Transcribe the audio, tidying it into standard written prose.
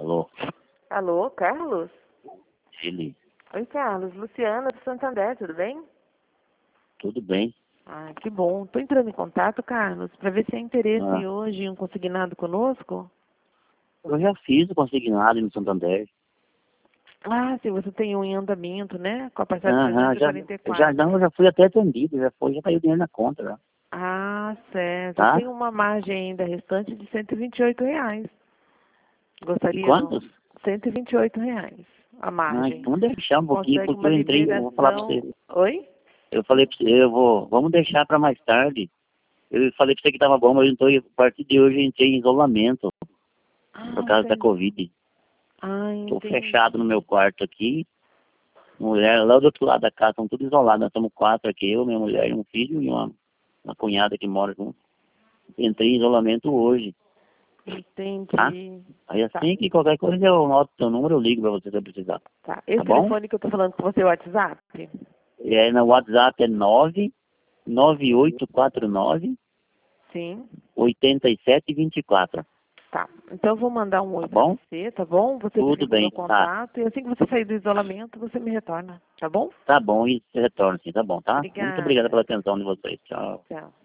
Alô, Alô, Carlos? ele, Oi, Carlos. Luciana do Santander, tudo bem? tudo bem? Ah, que bom. Estou entrando em contato, Carlos, para ver se há interesse Ah, hoje em um consignado conosco. eu já fiz o consignado no Santander. Ah, se você tem um em andamento, né? Com a parcela de Aham, eu 344. já fui até atendido, já caiu dinheiro na conta, já, Ah, certo. tá? Tem uma margem ainda restante de R$ 128. E Gostaria não? quantos? R$ 128 a margem. Então deixar um pouquinho, Consegue porque uma eu entrei, eu vou falar pra liberação. você. Oi? Eu falei pra você, vamos deixar pra mais tarde. Eu falei pra você que tava bom, mas então, a partir de hoje eu entrei em isolamento, por Ah, causa da entendi. Covid. Ah, Tô fechado no meu entendi. quarto aqui. Mulher lá do outro lado da casa, estão tudo isolados. Nós estamos 4 aqui, eu, minha mulher e um filho e uma cunhada que mora junto. Entrei em isolamento hoje, tá? Entendi. Aí Tá, assim que qualquer coisa eu anoto seu número, eu ligo pra você se eu precisar. tá. Tá Esse bom? telefone que eu tô falando com você é o WhatsApp? No WhatsApp é 99849 Sim. 8724. Tá. Então eu vou mandar um Tá oi pra bom? você, tá bom? Você fica Tudo com o meu bem, tá. contato e assim que você sair do isolamento, você me retorna, tá bom? Tá bom, e você retorna sim, tá bom, tá? Muito obrigado Obrigada. pela atenção de vocês. Tchau. Tchau.